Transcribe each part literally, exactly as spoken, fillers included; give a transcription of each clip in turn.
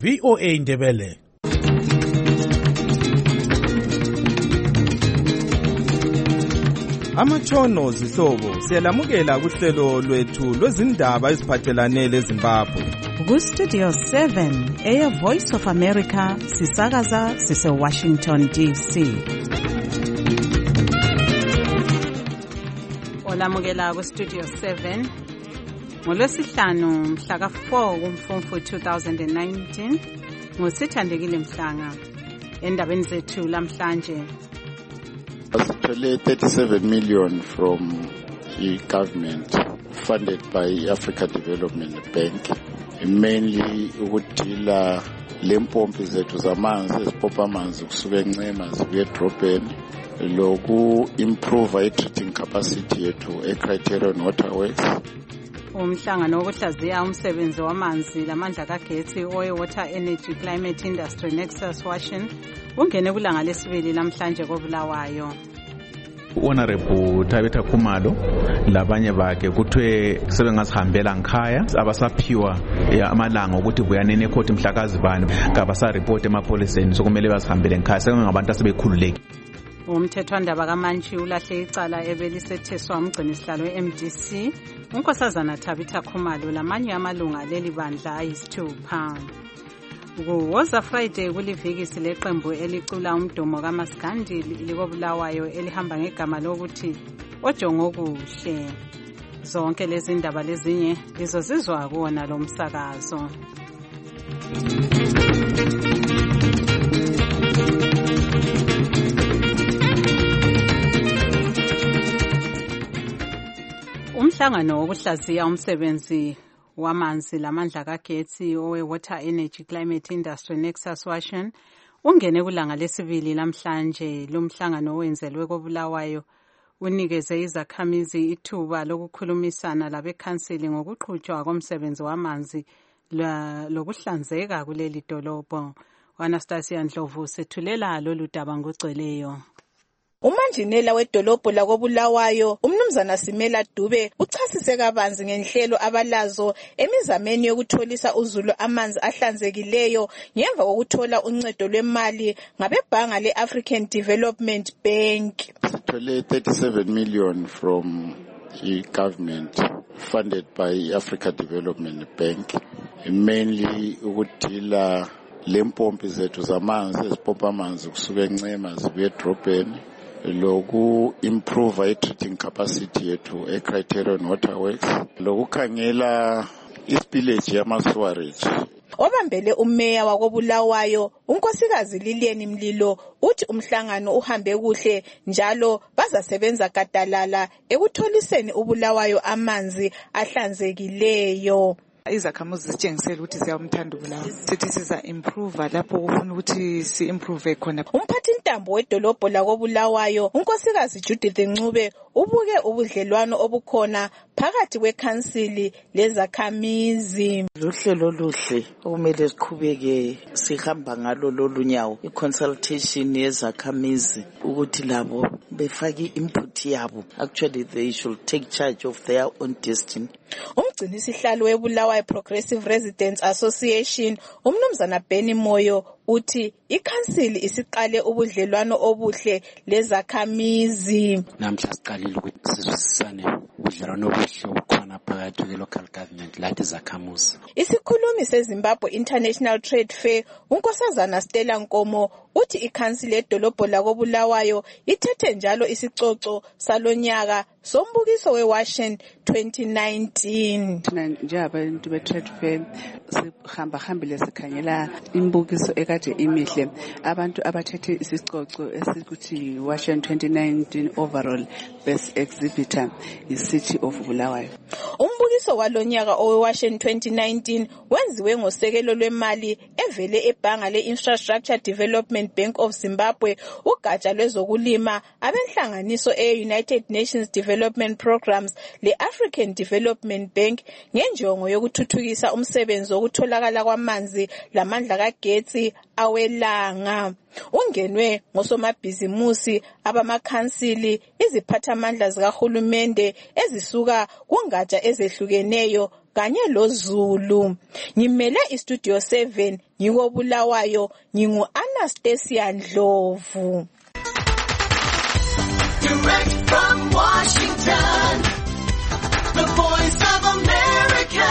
V O A Ndebele. Amatshono zihlobo siyalamukela kuhlelo lwethu lwezindaba eziphathelane leZimbabwe. Ku Studio seven eya Voice of America sisakaza sise Washington D C. Olamukela ku Studio seven ngolwesihlanu mhla ka four kuMfumfu two thousand nineteen ngosithandekile Mhlanga. Endabeni zethu lamhlanje Sithole thirty-seven million from the government funded by Africa Development Bank, mainly ukudila lempompi zethu zamanzi ezipompa amanzi kusuka eNcema zibuye edrobheni loku improve i-treating capacity yethu e-Criterion Waterworks. Umhlangano wokuhlaziya umsebenzi wamanzi lamandla kagetsi owe Water Energy Climate Industry Nexus Washington ungene kulanga lesibili namhlanje koBulawayo. Honorable Tabitha Khumalo labanye bakhe kuthiwe sebengasihambela ngikhaya abasaphiwa amalanga ukuthi buyanene ecourt mhlakazi bani kabasa report emapholiseni sokumele basihambele ngikhaya sengabantu asebekhululeki. Umthethwandaba kaMantshi ulahle icala ebelisetheswa umgcini sihlalo we-M D C uNkosazana Tabitha Khumalo lamanye amalunga leli bandla ayisithupha. Kuwoza Friday kulivikisi leqembu elicula umdumo kaMaskandi likobulawayo elihamba ngegama lokuthi ojongo kuhle. Zonke lezi ndaba lezinye lizozizwa kuona lo msakazo. Umhlangano wokuhlaziya umsebenzi wamanzi lamandla kagetsi owe Water Energy Climate Industry Nexus Washington ungene kulanga lesibili namhlanje. Lo mhlangano wenzelwe koBulawayo unikeze izakhamizi ithuba lokukhulumisana labekhansili ngokuqhutshwa komsebenzi wamanzi lokuhlanzeka kuleli dolobho. Anastasia Ndlovu sethulela lolu daba ngogcweleyo. Umanjinela wedolobho lakoBulawayo umnumzana Simela Dube uchasise kabanzi ngenhlelo abalazo emizameni yokutholisa uzulu amanzi ahlanzekileyo ngemva kokuthola uncedo lwemali ngabebhanga leAfrican Development Bank. Sithole thirty-seven million from the government funded by Africa Development Bank, mainly ukudila lempompi zethu zamanzi ezipompa amanzi kusuka eNcema zibuye edrobheni loku improve i-treating capacity yethu e-Criterion Waterworks lokukhangela ispillage yama-sewerage. Obambele umeya wakoBulawayo unkosikazi Lilian Mlilo uthi umhlangano uhambe kuhle njalo bazasebenza gadalala ekutholiseni uBulawayo amanzi ahlanzekileyo. Izakhamuzi zitshengisela ukuthi siyamthanda uBulawayo sithi siza improve lapho kufuna ukuthi si improve khona. Umphathi ntambo wedolobho lakoBulawayo unkosikazi Judith Ncube ubuke ubudlelwano obukhona phakathi kwekhansili lezakhamizi. Luhlelo luhle okumele siqhubeke sihamba ngalo lolunyawo i-consultation yezakhamizi ukuthi labo befaki input yabo. Actually they should take charge of their own destiny. Umgcini sihlalo weBulawayo Progressive Residents Association umnumzana Benny Moyo uthi ikhansili isiqale ubudlelwano obuhle lezakhamizi. Namhla siqalile ukuthi sizwisisane ubudlelwano obuhle obukhona phakathi kwe-local government lathi zakhamuzi. Isikhulumi seZimbabwe International Trade Fair unkosazana Stella Nkomo uthi ikhansili edolobho lakoBulawayo ithethe njalo isicoco salonyaka sombukiso weWashington twenty nineteen. Njengabantu be-Trade Fair sihamba hambile sikhangela imbukiso ekade imihle abantu abathethe isicoco esikuthi Washington twenty nineteen overall best exhibitor i-City of Bulawayo. Umbukiso walonyaka oweWashington twenty nineteen wenziwe ngosekelo lwemali evele ebhanga le-Infrastructure Development Bank of Zimbabwe ugatsha lwezokulima abenhlanganiso e-United Nations Development Programs le-African Development Bank ngenjongo yokuthuthukisa umsebenzi wokutholakala kwamanzi lamandla kagetsi awelanga. Ungenwe ngosomabhizimusi abamakhansili iziphathamandla zikahulumende ezisuka kungatsha ezehlukeneyo kanye loZulu. Ngimele iStudio seven ngikobulawayo ngingu Anastasia Ndlovu. Direct from Washington, the Voice of America,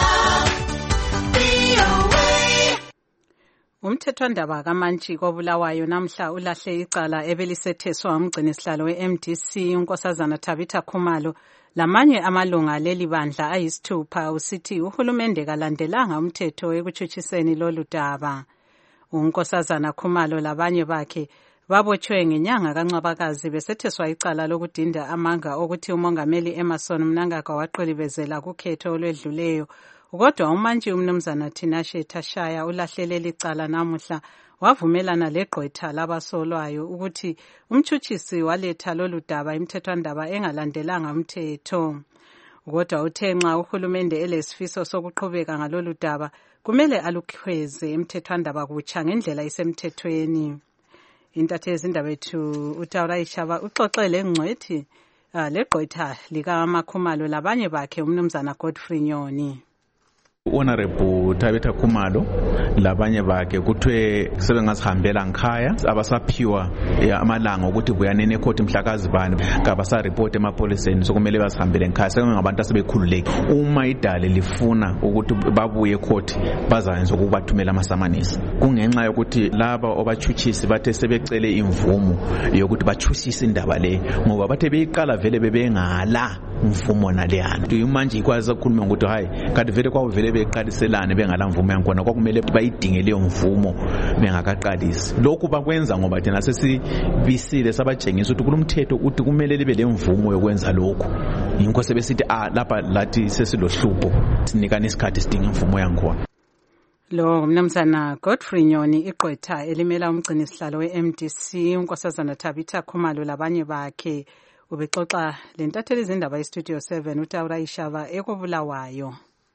V O A. Umthethwandaba kaMantshi kobulawayo namhla ulahle icala ebelisetheswa umgcinisihlalo we-M D C unkosazana Tabitha Khumalo lamanye amalunga leli bandla ayisithupha usithi uhulumende kalandelanga umthetho ekutshutshiseni lolu daba. Unkosazana Khumalo labanye bakhe babotshwe ngenyanga kaNcwabakazi besetheswa icala lokudinda amanga okuthi umongameli Emmerson Mnangagwa waqilibezela kukhetho olwedluleyo. Kodwa uMantshi umnumzana Tinashe Tashaya ulahleleli icala namuhla wavumelana legqwetha labasolwayo ukuthi umtshutshisi waletha lolu daba imthethwandaba engalandelanga umthetho. Kodwa uthe nxa uhulumende elesifiso sokuqhubeka ngalolu daba kumele alukhweze imthethwandaba kutsha ngendlela isemthethweni. Intatheli zindaba ethu uTaura Ishaba uxoxele ngcwethi legqwetha lika Makhumalo labanye bakhe umnumzana Godfrey Nyoni. Honorable Tabitha Khumalo labanye bakhe kuthiwe sebengazihambela ngikhaya abasaphiwa amalanga ukuthi buyanene ecourt mhlakazi bani kabasa report emapoliseni sokumele bazihambele ngikhaya sebengabantu asebekhululeke. Uma idale lifuna ukuthi babuye ecourt bazayenza ukubathumela amasamanisi kungenxa yokuthi laba obatshutshisi bathe sebecele imvumo yokuthi batshusise indaba le ngoba bathe beyiqala vele bebengala mvumo naleyana. Manje ikwazi ukukhuluma ukuthi hayi kanti vele kwavele beqaliselane bengala mvumo yankona kwakumele bayidinge leyo mvumo bengakaqalisi. Lokhu bakwenza ngoba thina sesibisile sabatshengisa ukuthi kulomthetho uthi kumele libe lemvumo yokwenza lokho. Yinko sebesithi ah lapha lathi sesilohlupho sinikana isikhathi sidinga imvumo yankona. Lo mnumzana Godfrey Nyoni igqwetha elimela umgcinisihlalo we-M D C unkosazana Tabitha Khumalo labanye bakhe ubexoxa lentatheli zindaba eStudio seven uTaura Ishaba ekobulawayo.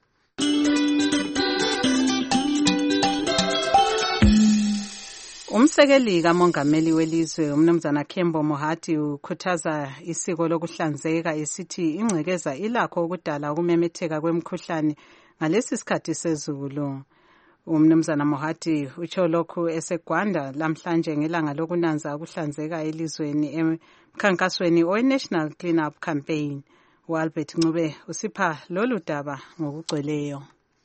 Umsekeli kamongameli welizwe umnumzana Kembo Mohati ukhuthaza isiko lokuhlanzeka esithi ingcekeza ilakho ukudala ukumemetheka kwemikhuhlane ngalesi sikhathi sezulu. Umnumzana Mohati utsho lokhu eseGwanda lamhlanje ngelanga lokunanza ukuhlanzeka elizweni emkhankasweni we-National Clean Up Campaign. uAlbert Ncube usipha lolu daba ngokugcweleyo.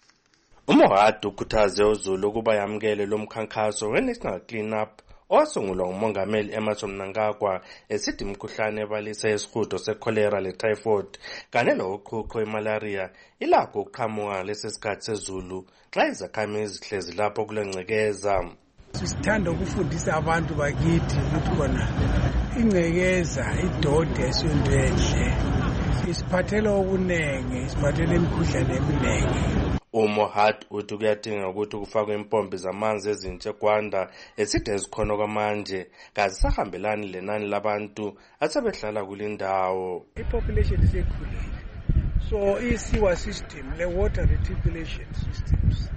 uMohati ukhuthaze uZulu ukuba yamukele lo mkhankaso we-National Clean Up osungulwa ngumongameli Emmerson Mnangagwa esithi imikhuhlane ebalisa isihudo secholera le-typhoid kanye loqhuqho imalaria ilakho ukuqhamuka lesi sikhathi sezulu xa izakhamizi zihlezi lapho kulengcekeza. Sisithanda ukufundisa abantu bakithi ukuthi kona ingcekeza idode esondwenhle isiphathela okunenge isiphathela imikhuhlane eminingi. uMohati uthi kuyadinga ukuthi kufakwe impompi zamanzi ezintsha eGwanda esithi ezikhona kwamanje kazisahambelani lenani labantu asebehlala kulindawo. I-population isekhulile, so i-sewer system le-water reticulation systems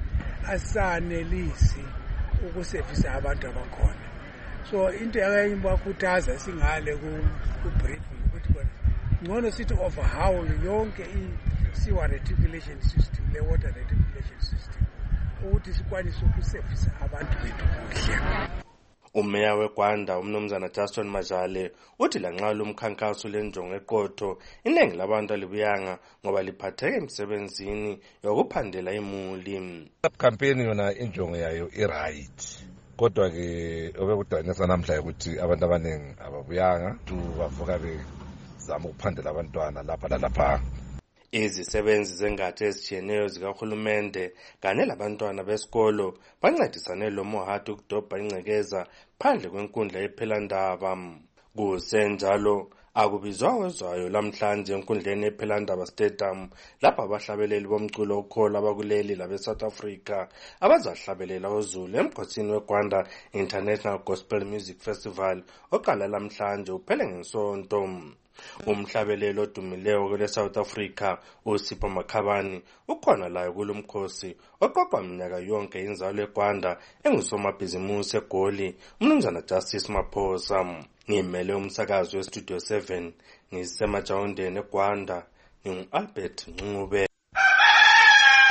asanelisi ukusevisa abantu abakhona. So into yayibakhuthaza singale ku-briefing ukuthi ngcono sithi overhaul yonke i-sewer reticulation system le-water reticulation system ukuthi sikwanise ukusevisa abantu bethu kuhle. Umeya weGwanda umnumzana Justin Majale uthi lanxa lo mkhankaso lenjongo eqotho iningi labantu alibuyanga ngoba liphatheke emsebenzini yokuphandela imuli. Campaign yona injongo yayo i-right kodwa ke obekudanisa namhla ukuthi abantu abaningi ababuyanga tu bavuka bezama ukuphandela abantwana lapha lalapha. Izisebenzi zengatsha ezitshiyeneyo zikahulumende kanye labantwana besikolo bancedisane lo Mohati ukudobha ingcekeza phandle kwenkundla yephelandaba. Kusenjalo akubizwa wezwayo lamhlanje enkundleni yephelandaba stadium lapho abahlabeleli bomculo okhola abakuleli labe-South Africa abazahlabelela uZulu emkhosini weGwanda International Gospel Music Festival oqala lamhlanje uphele ngesonto. Umhlabeleli odumileyo kwele South Africa uSipho Makhabani ukhona layo kulomkhosi oqoqwa minyaka yonke inzalo eGwanda engusomabhizimusi eGoli umnumzana Justice Maphosa. Ngimele umsakazo weStudio seven ngisemajawundeni eGwanda ngingu-Albert Ncube.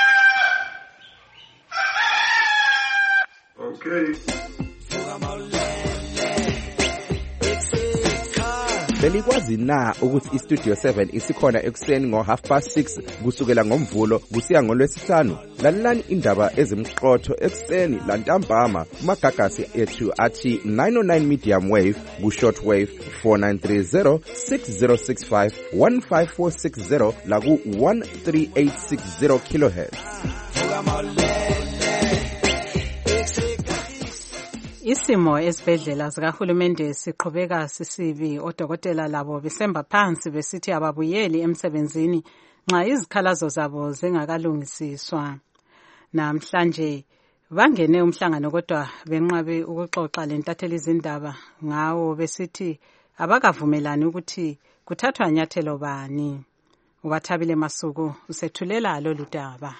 Okay. Belikwazi na ukuthi iStudio seven isikhona ekuseni ngo half past six kusukela ngomvulo kusiya ngolwesihlanu. Lalelani indaba ezimqotho ekuseni lantambama kumagagasi ethu athi nine oh nine medium wave ku short wave four nine three zero six zero six five one five four six zero la ku one three eight six zero kilohertz. Isimo esibhedlela zikahulumende siqhubeka sisibi, odokotela labo besemba phansi besithi ababuyeli emsebenzini nxa izikhalazo zabo zingakalungisiswa. Namhlanje bangene umhlangano kodwa benqabe ukuxoxa lentatheli izindaba ngawo besithi abakavumelani ukuthi kuthathwa nyathelo bani. Ubathabile Masuku usethulela lolu daba.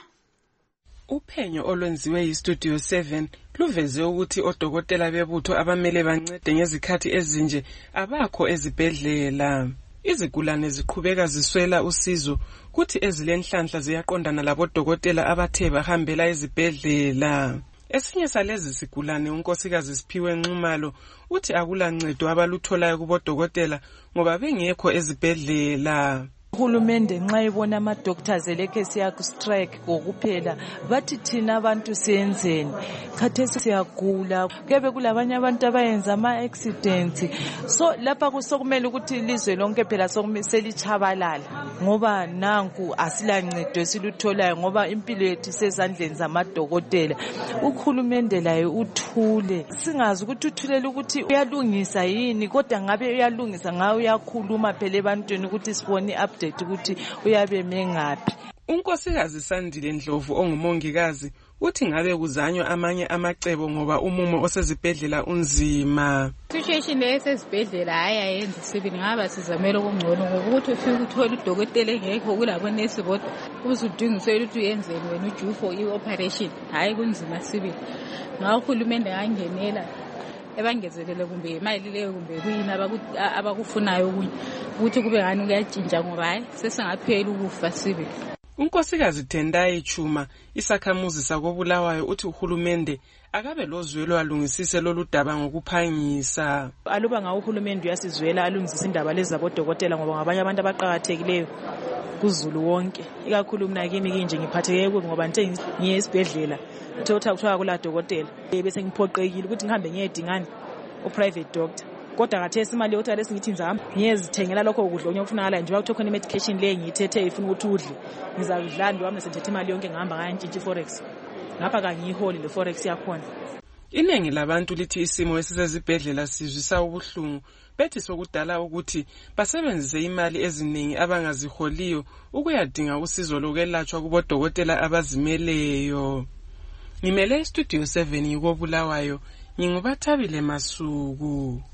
Uphenyo olwenziwe yiStudio seven luveze ukuthi odokotela bebutho abamele bancede ngezikhathi ezinje abakho ezibhedlela. Izigulane ziqhubeka ziswela usizo kuthi ezilenhlanhla ziyaqondana labodokotela abathe bahambela ezibhedlela. Esinye salezi sigulane unkosikazi Siphiwe Nxumalo uthi akulancedo abalutholayo kubodokotela ngoba bengekho ezibhedlela. Uhulumende nxa ibona ama doctors eleke siya ku strike kokuphela bathi thina abantu siyenzeni, khathesi siyagula, kube kulabanye abantu abayenza ama accidents. So lapha kusokumele ukuthi ilizwe lonke phela sokumiselichabalala ngoba nanku asilancedo esilutholayo ngoba impilo yethu isezandleni zamadokotela. Uhulumende laye uthule, singazi ukuthi uthulela ukuthi uyalungisa yini, kodwa ngabe uyalungisa ngawe uyakhuluma phela ebantwini ukuthi sibone up ukuthi uyabe mengapi. Unkosikazi Sandile Ndlovu ongumongikazi uthi ngabe kuzanywa amanye amacebo ngoba umumo osezibhedlela unzima. Situation esezibhedlela haya yenza sibini ngaba sizamela okungcono ngokuthi ufike uthola udokotela engekho kulabo nesi bodwa uzudingisela ukuthi uyenzeni wena uju for i-operation. Hayi kunzima sibini. Ngawo uhulumende angenela ebangezelele kumbe imali leyo kumbe kuyini abakufunayo kunye ukuthi kube ngani kuyatshintsha ngoba hayi sesingaphela ukufa sibe. Unkosikazi Tendai Chuma isakhamuzi sakobulawayo uthi uhulumende akabe lozwelo alungisise lolu daba ngokuphangisa. Aluba ngawo uhulumende uyasizwela alungisise indaba lezi zabodokotela ngoba ngabanye abantu abaqhakathekileyo kuzulu wonke, ikakhulu mina kimi kinje ngiphatheke kubi ngoba nje ngiye esibhedlela thotha kuthiwa kula dokotela bese ngiphoqekile ukuthi ngihambe ngiyedingana u private doctor. Kodwa ngathesi imali yotha lesingithi ngizahamba ngiyezithengela lokho ukudla onyokufunakala nje ukuthi khona medication le ngiyithethe ifuna ukuthi udle ngizakudla ndo wami sethethe imali yonke ngihamba ngayintshintshi forex ngapha kangiyiholi le forex yakhona. Iningi labantu lithi isimo esisezibhedlela sizwisa ubuhlungu bethi sokudala ukuthi basebenzise imali eziningi abangaziholiyo ukuyadinga usizo lokwelatshwa kubodokotela abazimeleyo. Ngimele iStudio seven yikobulawayo ngingubathabile Masuku.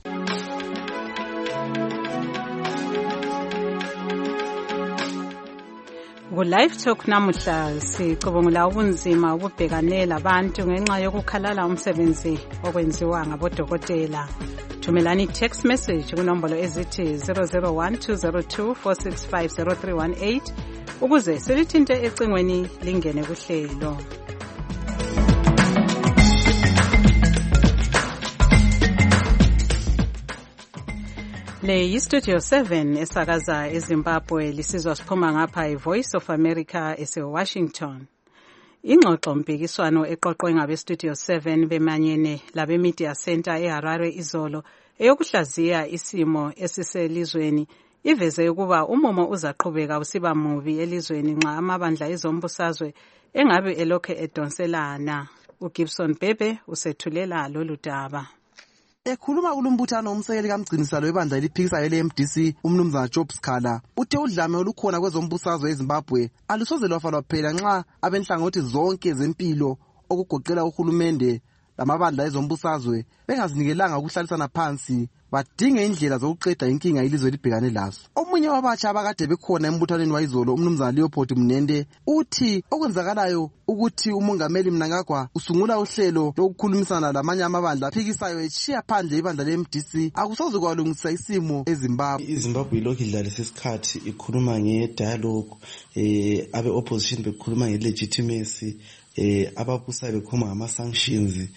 Ku-Live Talk namuhla sicubungula ubunzima obubhekane labantu ngenxa yokukhalala umsebenzi okwenziwa ngabodokotela. Thumelani text message kunombolo ezithi zero zero one two zero two four six five zero three one eight ukuze silithinte ecingweni lingene kuhlelo. Le yiStudio seven esakaza eZimbabwe lisizwa siphuma ngapha iVoice of America eseWashington. Ingxoxo mpikiswano eqoqwe ngabeStudio seven bemanyene labe Media Center eHarare izolo eyokuhlaziya isimo esiselizweni iveze ukuba umumo uzaqhubeka usiba mubi elizweni nxa amabandla ezombusazwe engabe elokhe edonselana. uGibson Bebe usethulela lolu daba. Ekhuluma kulumbuthano umsekeli kamgcinisalo webandla eliphikisayo ele-M D C umnumzana Job Skhala uthe udlame olukhona kwezombusazwe eZimbabwe alusoze lwavalwa phela nxa abenhlangothi zonke zempilo okugoqela uhulumende lamabandla ezombusazwe bengazinikelanga ukuhlalisana phansi badinge indlela zokuqeda inkinga ilizwe libhekane lazo. Omunye wabatsha abakade bekhona embuthaneni wayizolo umnumzana Leopold Mnende uthi okwenzakalayo ukuthi umongameli Mnangagwa usungula uhlelo lokukhulumisana lamanye amabandla aphikisayo echiya phandle ibandla le-M D C akusoze kwalungisa isimo eZimbabwe. iZimbabwe ilokhu idlalisa isikhathi ikhuluma nge-dialogue eh abe opposition bekhuluma nge-legitimacy eh ababusayo bekhuluma ngama-sanctions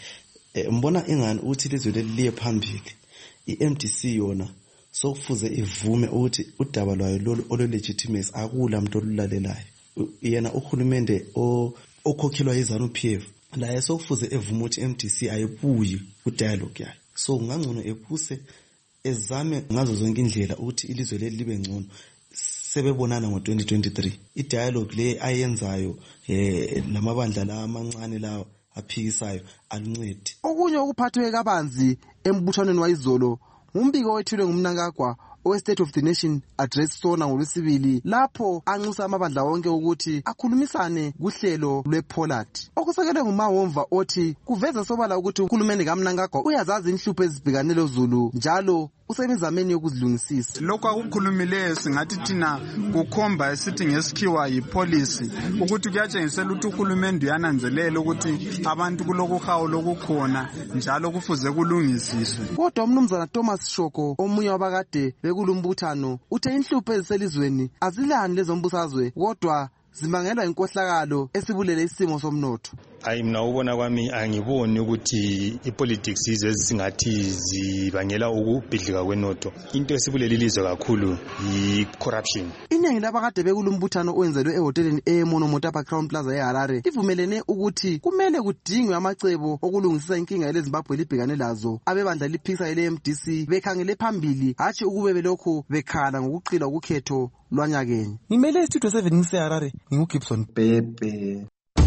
eh, mbona ingani ukuthi ilizwe leli liye phambili i-M D C yona sokufuze ivume ukuthi udaba lwayo lolu olu-legitimacy akula muntu olulalelayo yena uhulumende okhokhelwa yi-ZANU P F laye sokufuze evume ukuthi i-M D C ayibuyi ku-dialogue yayo so ngangcono ephuse ezame ngazo zonke indlela ukuthi ilizwe leli libe ngcono sebebonana ngo-twenty twenty-three i-dialogue le ayenzayo eh lamabandla la amancane lawo aphikisayo aluncedi. Okunye okuphathwe kabanzi embuthanweni wayizolo umbiko wethulwe ngumnankagwa owe-State of the Nation Address sona ngolwesibili lapho anxusa amabandla wonke ukuthi akhulumisane kuhlelo lwe-Pollard. Okusekelwe ngumawomva othi kuveza sobala ukuthi uhulumende kaMnangagwa uyazazi inhlupho ezibhekanele Zulu njalo usemizameni yokuzilungisisa. Lokho akukhulumileyo singathi thina kukhomba esithi ngesikhiwa yipolicy ukuthi kuyatshengisela ukuthi uhulumende uyananzelela ukuthi abantu kulokuhawu lokukhona njalo kufuze kulungisiswe. Kodwa umnumzana Thomas Shoko omunye wabakade bekulumbuthano uthe inhlupho eziselizweni azilani lezo mbusazwe kodwa zimangelwa inkohlakalo esibulele isimo somnotho. Hayi mina ubona kwami angiboni ukuthi ipolitics ize singathi zibangela ukubhidlika kwenotho. Into esibulele ilizwe kakhulu yi-corruption. Iningi labakade bekulumbuthano owenzelwe ehoteleni eMonomotapa Crown Plaza eHarare ivumelene ukuthi kumele kudingwe amacebo okulungisisa inkinga eleZimbabwe libhekane lazo. Abebandla liphikisa ele-M D C bekhangele phambili hatshi ukube belokho bekhala ngokuqila ukukhetho lwanyakenye. Ngimele istudio seven ngiseHarare nginguGibson Bebe.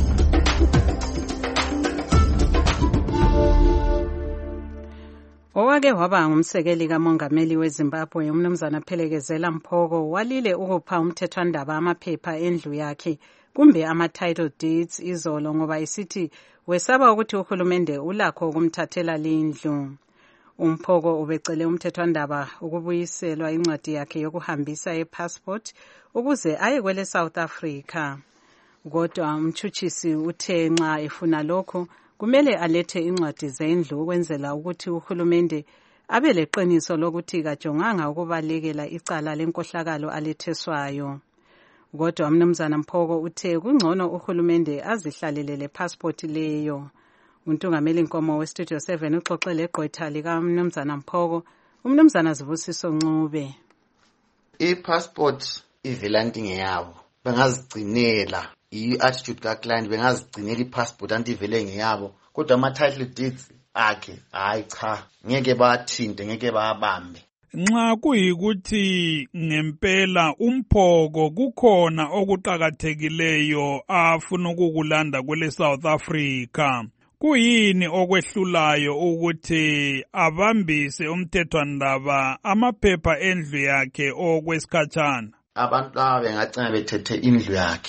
Owake waba ngumsekeli kamongameli weZimbabwe umnumzana Phelekezela Mphoko walile ukupha umthethwandaba amaphepha endlu yakhe kumbe ama-title deeds izolo ngoba isithi wesaba ukuthi uhulumende ulakho ukumthathela lindlu. Umphoko ubecele umthethwandaba ukubuyiselwa incwadi yakhe yokuhambisa epassport ukuze aye kwele South Africa. Kodwa umtshutshisi uthe nxa efuna lokho kumele alethe incwadi zendlu ukwenzela ukuthi uhulumende abe leqiniso lokuthi kajonganga ukubalekela icala lenkohlakalo aletheswayo. Kodwa umnumzana Mphoko uthe kungcono uhulumende azihlalele le passport leyo. Untungameli Nkomo we-Studio seven uxoxele igqwetha likaMnumzana Mphoko, umnumzana Zibusiso Ncube. I-passport ivelanti ngeyabo bengazigcinela i-attitude kaClient bengazigcinela i-passport anti ivele ngeyabo kodwa ama-title deeds akhe hayi cha ngeke bathinte ngeke babambe. Nxa kuyikuthi ngempela umphoko kukhona okuqhakathekileyo afuna ukukulanda kwele South Africa, kuyini okwehlulayo ukuthi abambise umthethwandaba amaphepha endlu yakhe okwesikhatshana? Abantu laba bengagcina bethethe indlu yakhe.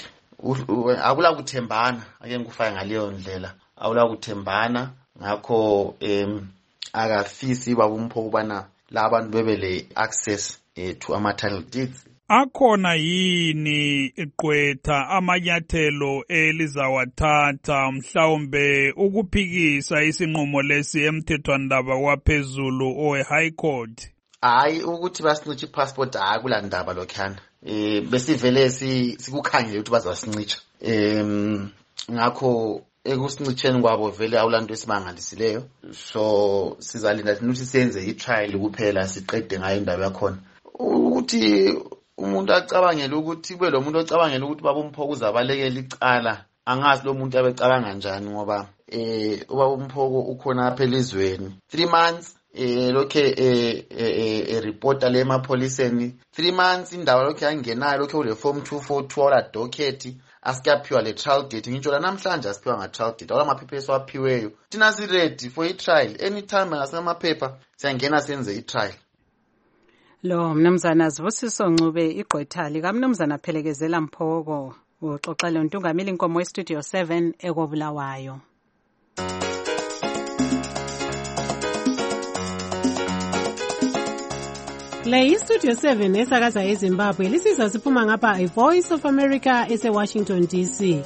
Akula kuthembana ake ngikufaya ngaleyo ndlela, akula kuthembana ngakho em akafisi baba Mphoko bana labantu bebele access to ama title deeds. Akhona yini iqwetha amanyathelo elizawathatha mhlawumbe ukuphikisa isinqumo lesi emthethwandaba waphezulu owe High Court? Hayi ukuthi basincisha i-passport akula ndaba lokhana. Eh besivele sikukhangele ukuthi bazasincisha. Em ngakho ekusincitsheni kwabo vele awulanto esimangalisileyo, so sizalinda ukuthi senze i-trial kuphela siqede ngayo indaba yakhona. Ukuthi umuntu acabangela ukuthi kube lo muntu ocabangela ukuthi baba Mphoko uzabalekela icala, angazi lo muntu abecabanga kanjani ngoba eh ubaba Mphoko ukhona apha elizweni three months eh lokhe eh eh reporter le emapoliseni three months indaba lokhe yangenayo lokhe ule form two forty-two ola docket asikaphiwa le trial date. Ngitsho la namhlanje asiphiwa nga trial date, ola maphepha eswaphiweyo thina si ready for i-trial anytime ngasemaphepha siyangena senze i-trial. Lo mnumzana Zibusiso Ncube igqwetha likaMnumzana Phelekezela Mphoko uxoxela untungameli Nkomo we-Studio seven ekobulawayo. Le yi-Studio seven esakaza eZimbabwe lisizwa siphuma ngapha i-Voice of America ese-Washington D C.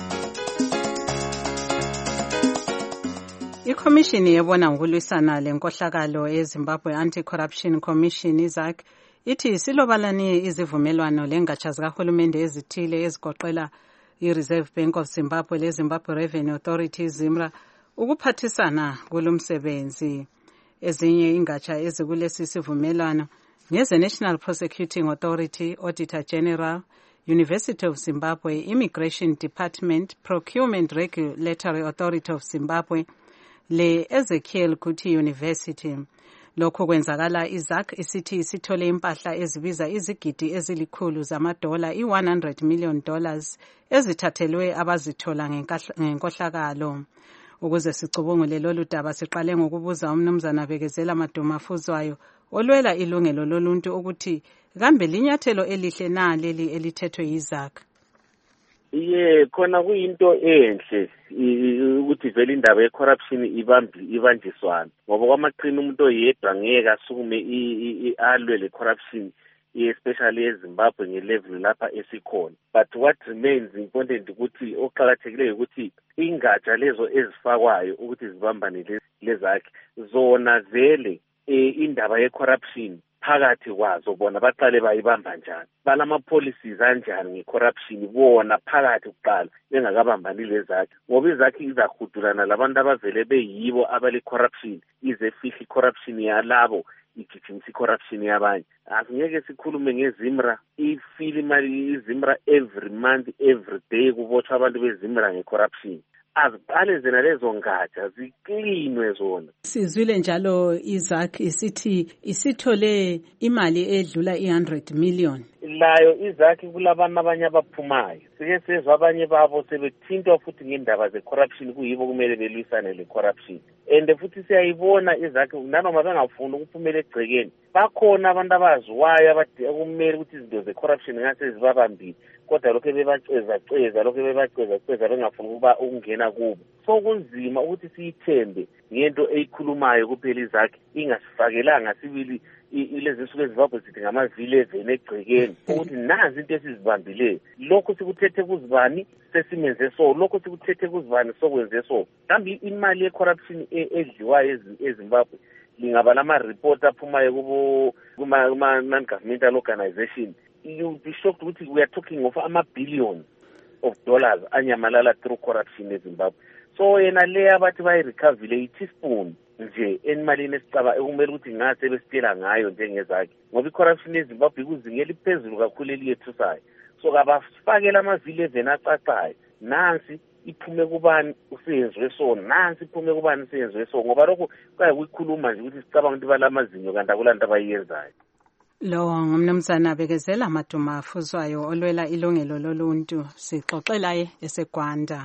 Ikhomishini yebona ngokulwisana lenkohlakalo eZimbabwe Anti-Corruption Commission izak ithi silobalani izivumelwano lengatsha zikahulumende ezithile ezigoqela i-Reserve Bank of Zimbabwe le Zimbabwe Revenue Authority ZIMRA ukuphathisana kulomsebenzi. Ezinye ingatsha ezikulesi sivumelwano ngeze National Prosecuting Authority, Auditor General, University of Zimbabwe, Immigration Department, Procurement Regulatory Authority of Zimbabwe, le Ezekiel Kuti University. Lokho kwenzakala iZAC isithi isithole impahla ezibiza izigidi ezilikhulu zamadola i one hundred million dollars ezithathelwe abazithola ngenkohlakalo. Ukuze sicubungule lolu daba siqale ngokubuza umnumzana Bekezela Madumafuzwayo olwela ilungelo loluntu ukuthi kambe linyathelo elihle na leli elithethwe yiZAC. Iye khona kuyinto enhle ukuthi vele indaba ye corruption ibambi ibanjiswana ngoba kwamaqhina umuntu oyedwa ngeke asukume alwe le corruption especially eZimbabwe ngelevel lapha esikhona. But what remains important ukuthi oqhakathekileyo ukuthi ingatsha lezo ezifakwayo ukuthi zibambane lezakhe zona vele indaba ye corruption phakathi kwazo bona baqale bayibamba njani, balama policies anjani ngecorruption bona phakathi kuqala bengakabambani lezakhe, ngoba izakhe izahudulana labantu abavele beyibo abale corruption ize fihli corruption yalabo igijimisa corruption yabanye. Asingeke sikhulume ngeZimra, ifile imali iZimra every month every day kubotshwa abantu beZimra ngecorruption. Aziqale zena lezo ngatsha ziklinwe zona. Sizwile njalo iZAC isithi isithole imali edlula i one hundred million. Layo iZAC kulabana abanye abaphumayo. Sike sezwe abanye babo sebethintwa futhi ngendaba ze corruption kuyibo kumele belwisane le corruption. And futhi siyayibona iZAC nanoma bengafuni ukuphumela egcekeni. Bakhona abantu abaziwayo abakumele ukuthi izinto ze corruption ngase zibabambile. Kodwa lokho bebaceza ceza lokho bebaceza ceza bengafuni ukuba ukungena kubo. So kunzima ukuthi siyithembe ngento eyikhulumayo kuphela iZAC ingasifakelanga sibili ilezi nsuku eZimbabwe sithi ngamavile evene egcekeni ukuthi nazi into esizibambileyo. Lokho sikuthethe kuzibani sesimenze so, lokho sikuthethe kuzibani sokwenze so. Kambe imali ye corruption edliwayo eZimbabwe lingaba lama report aphumayo kubo kuma non governmental organization. You'll be shocked ukuthi we are talking of ama billions of dollars anyamalala through corruption in Zimbabwe. So yena le abathi bayi recovery i teaspoon nje emalini esicaba ekumele ukuthi ngase besitela ngayo njengezakhe, ngoba icorruption eZimbabwe ikuzingela iphezulu kakhulu eliyethusayo. So kabafakela amavile evena acacayo nansi iphume kubani usenzwe so, nansi iphume kubani usenzwe so, ngoba lokho kwaye kuyikhuluma nje ukuthi sicabanga ukuthi balamazinyo kanti akulanto abayenzayo. Lo ngumnumzana Bekezela Madumafuzwayo olwela ilungelo loluntu, sixoxela eseGwanda.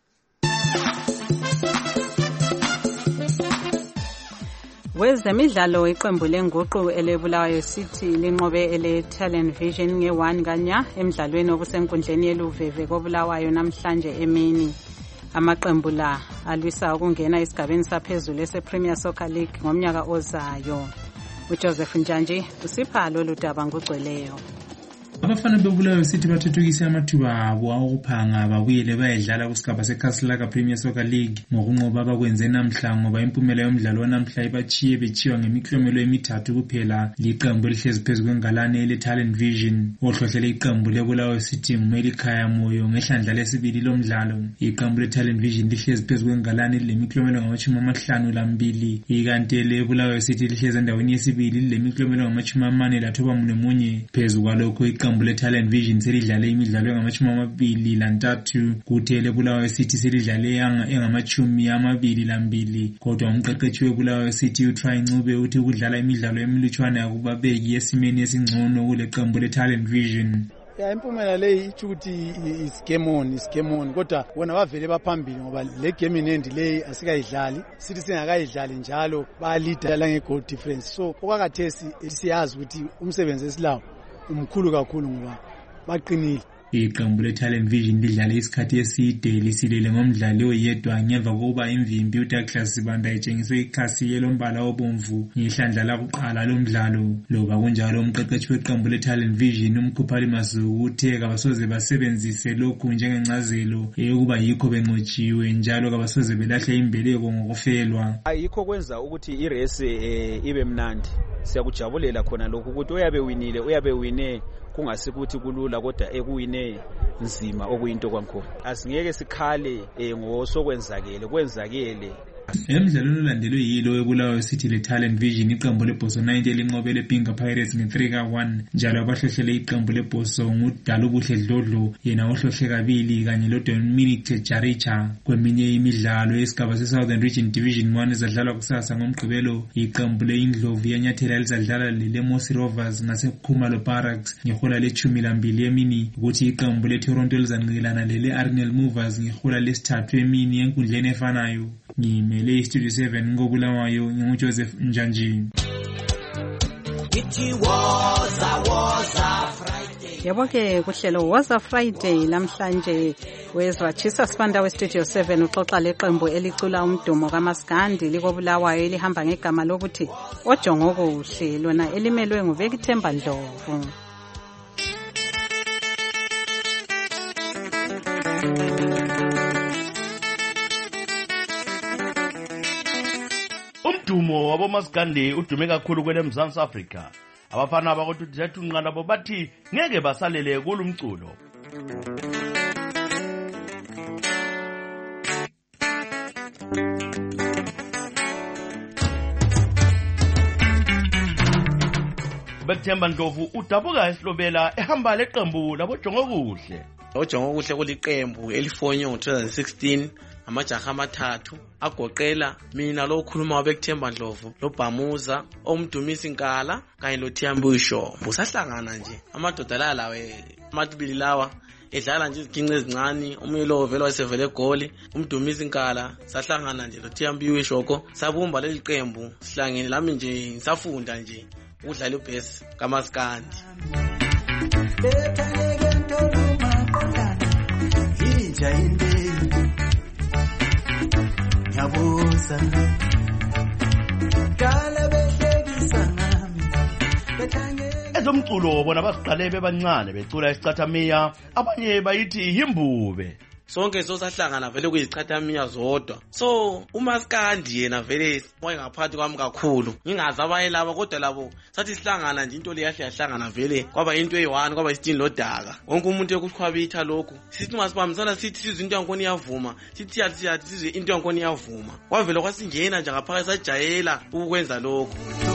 Wezemidlalo iqembu lenguqu elebulawayo City linqobe ele Talent Vision nge one kanya emidlalweni obusenkundleni yeluveve kobulawayo namhlanje emini. Amaqembu la alwisa ukungena esigabeni saphezulu ese Premier Soccer League ngomnyaka ozayo. uJoseph Njanji usipha lolu daba ngugcweleyo. Abafana bebulawayo City bathuthukise amathuba abo okuphanga babuyele bayedlala kusigaba seKaslaka Premier Soccer League ngokunqoba abakwenze namhla, ngoba impumela yomdlalo namhla ibachiye bechiwa ngemiklomelo emithathu kuphela liqembu elihlezi phezulu kwengalane le Talent Vision. Ohlohlele iqembu lebulawayo City ngumeli Khaya Moyo ngehlandla lesibili lomdlalo. Iqembu le Talent Vision lihlezi phezulu kwengalane lemiklomelo ngamachumi amahlanu lambili, ikanti lebulawayo City lihlezi endaweni yesibili lemiklomelo ngamachumi amane lathoba munye. Phezulu kwalokho iqembu le Talent Vision selidlale imidlalo engamachumi amabili lantathu, kuthi lebulawayo City selidlale engamachumi amabili lambili. Kodwa umqeqeshi webulawayo City uTry Ncube uthi ukudlala imidlalo emilutshwana yakubabeki esimeni esingcono kule qembu le Talent Vision. Ya impumela leyi ithi ukuthi isgame on isgame on, kodwa bona bavele baphambili ngoba le game inendi leyi asikayidlali, sithi singakayidlali njalo ba leader la nge goal difference. So okwakathesi siyazi ukuthi umsebenzi esilawo umkhulu kakhulu ngoba baqinile. Iqembu le Talent Vision lidlale isikhathi eside lisilele ngomdlali oyedwa ngemva kokuba imvimbi uDouglas Sibanda etshengiswe ikhasi yelombala obomvu ngehlandla lakuqala lomdlalo. Loba kunjalo umqeqeshi weqembu le Talent Vision uMkhuphali Masuku uthe kabasoze basebenzise lokhu njengencazelo eyokuba yikho benqotshiwe, njalo kabasoze belahle imbeleko ngokufelwa. Ayikho kwenza ukuthi irace ibe mnandi. siyakujabulela khona lokhu ukuthi uyabe winile uyabe wine kungasikuthi kulula kodwa ekuwine nzima okuyinto kwankhona. Asingeke sikhale ngosokwenzakele kwenzakele. Emidlalweni olandelwe yilo eBulawayo City leTalent Vision iqembu leBhoso ninety elinqobele Pinga Pirates nge-three ka one njalo abahlohlele iqembu leBhoso nguDalubuhle Dlodlo yena ohlohle kabili kanye loDominic Jaricha. Kweminye imidlalo yesigaba se-Southern Region Division one ezadlalwa kusasa ngomgqibelo iqembu le-Indlovu yanyathela elizadlala le-Mosi Rovers ngaseKhumalo Barracks ngehola lethumi lambili emini ukuthi iqembu le-Toronto lizanqilana lele-Arnell Movers ngehola lesithathu emini enkundleni efanayo. Ngimele iStudio seven ngoBulawayo nginguJoseph Njanji. Yebo ke kuhlelo Woza Friday lamhlanje wezwa Chisa Sibanda weStudio seven uxoxa leqembu elicula umdumo kaMaskandi likobulawayo elihamba ngegama lokuthi Ojongo Kuhle lona elimelwe nguVekithemba Ndlovu. Umdumo waboMaskandi udume kakhulu kwele Mzansi Africa. Abafana bakoTuthethu Nqalabo bathi ngeke basalele kulumculo. Bekthemba Ndlovu udabuka esihlobela ehamba leqembu laboJongo Kuhle. Ojongo Kuhle kuliqembu elifonyo ngo-twenty sixteen amajaha amathathu agoqela mina lo khuluma waBekthemba Ndlovu lo Bhamuza omdumisi Nkala kanye lo Thiyambusho. Busahlangana nje amadoda la lawe amatibili lawa edlala nje izigince ezincane omunye lo vele wasevele egoli umdumisi Nkala sahlangana nje lo Thiyambusho ko sabumba leli qembu sihlangene lami nje ngisafunda nje udlala uBass kaMaskandi. Ezomculo bona basiqale bebancane becula isicathamiya abanye bayithi yimbube. Sonke sosahlangana vele kuyizicathamiya zodwa. So uMaskandi yena vele wayengaphathi kwami kakhulu. Ngingazi abaye laba kodwa labo sathi sihlangana nje into leyahle yahlangana vele kwaba into eyi-one kwaba isitini lodaka. Wonke umuntu ekukhwabitha lokho. Sithi masibambisana sithi sizwe into yankoni iyavuma. Sithi yathi yathi sizwe into yankoni iyavuma. Kwavela kwasingena nje ngaphakathi sajayela ukwenza lokho.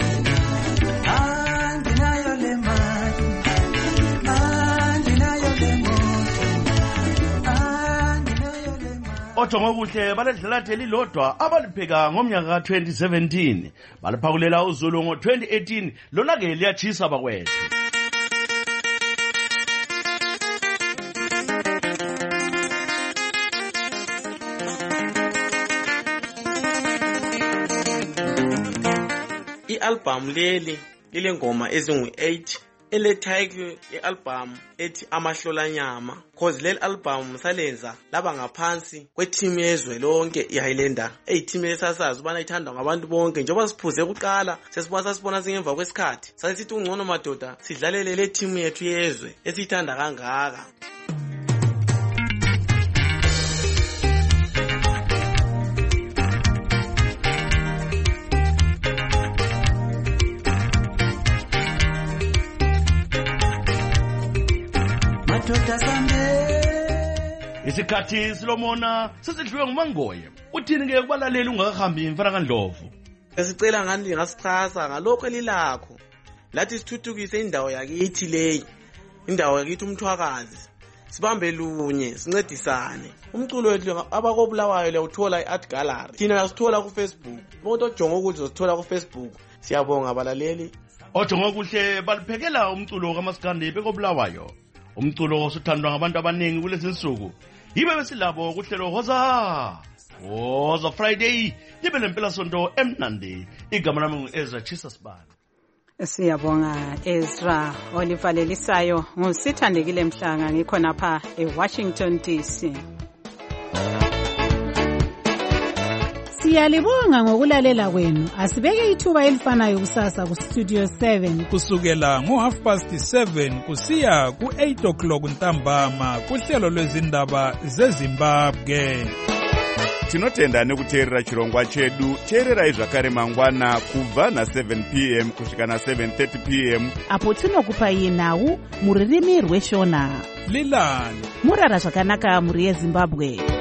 Ojongo Kuhle baledlala theli lodwa abalipheka ngomnyaka ka twenty seventeen baliphakulela uZulu ngo twenty eighteen lona ke liyachisa bakwethu. I-album leli lile ngoma ezingu eight elethayike i-album ethi Amahlolanyama cause leli album salenza laba ngaphansi kweteam yezwe lonke iHighlander eyiteam esasazi ubana ithandwa ngabantu bonke njengoba siphuze kuqala sesibona sibona singemva kwesikhathi sasithi ungcono madoda sidlalele le team yethu yezwe esithanda kangaka. Isikhathi silomona sesidliwe nguMangoye. Uthini ke kubalaleli ungakahambi mfana kaNdlovu? Sesicela ngani ngasichasa ngalokho elilakho. Lathi sithuthukise indawo yakithi leyi. Indawo yakithi umthwakazi. Sibambe lunye, sincedisane. Umculo wethu abakobulawayo lewuthola iArt Gallery. Thina uyasithola ku Facebook. Bonke ojongo ukuthi uzosithola ku Facebook. Siyabonga abalaleli. Ojongo Kuhle baliphekela umculo kaMaskandi bekobulawayo. Umculo osuthandwa ngabantu abaningi kulezi nsuku. Yibe besilabo kuhlelo Woza Woza Friday libe lempela sonto emnandi. Igama lami ngu-Ezra Chisa Sibanda. Siyabonga Ezra olivalelisayo ngusithandekile Mhlanga ngikhona pha eWashington D C. Siyalibonga ngokulalela kwenu. Asibeke ithuba elifanayo kusasa ku Studio seven kusukela ngo half past seven kusiya ku eight o'clock ntambama kuhlelo lwezindaba zeZimbabwe. tinotenda nekuteerera chirongwa chedu. teererai zvakare mangwana kubva na-seven p m kusvika na-seven thirty p m apo tinokupai nhau muririmi rweshona. lilani murara zvakanaka muri yezimbabwe.